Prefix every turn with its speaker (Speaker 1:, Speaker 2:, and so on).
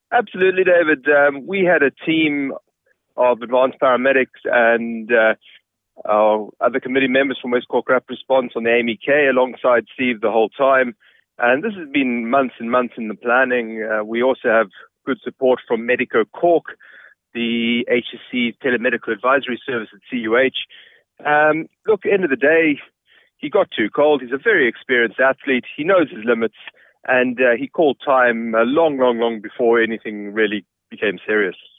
Speaker 1: Absolutely, David. We had a team of advanced paramedics and our other committee members from West Cork Rapid Response on the AMEK alongside Steve the whole time. And this has been months and months in the planning. We also have good support from Medico Cork, the HSC Telemedical Advisory Service at CUH. Look, end of the day, he got too cold. He's a very experienced athlete. He knows his limits, and he called time long before anything really became serious.